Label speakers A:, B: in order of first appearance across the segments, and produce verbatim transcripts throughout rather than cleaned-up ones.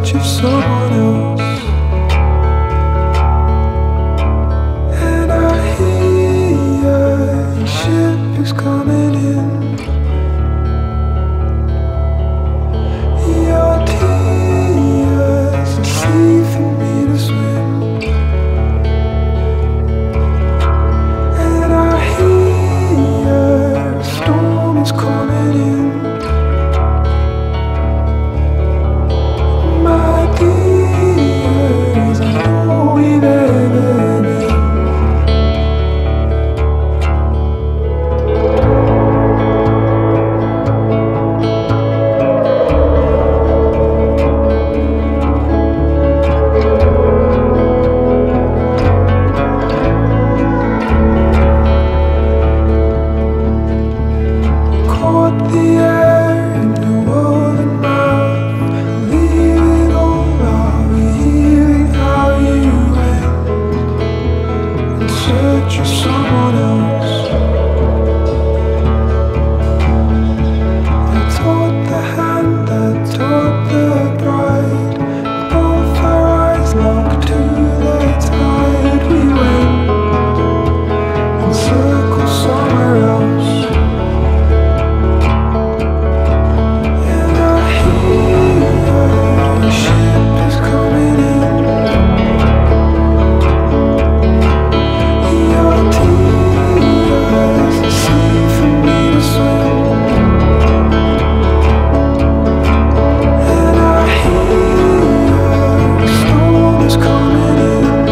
A: search of someone else. And I hear your ship is coming in. Your tears are sea for me to swim. And I hear a storm is coming in. My dears, I know we've ever been. Caught the air in your golden mouth, leaving all of hearing how you went in search of someone else. I taught the hand that taught the bride, both our eyes locked to the tide. We went in circles somewhere else. And I hear the ship is coming in. Your tears are sea for me to swim. And I hear the storm is coming in.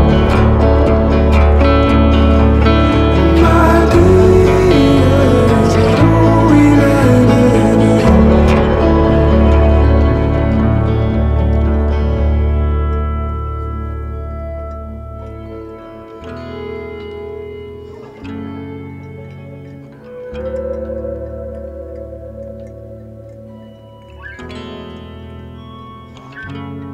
A: My dears, I know we've ever been. Thank you.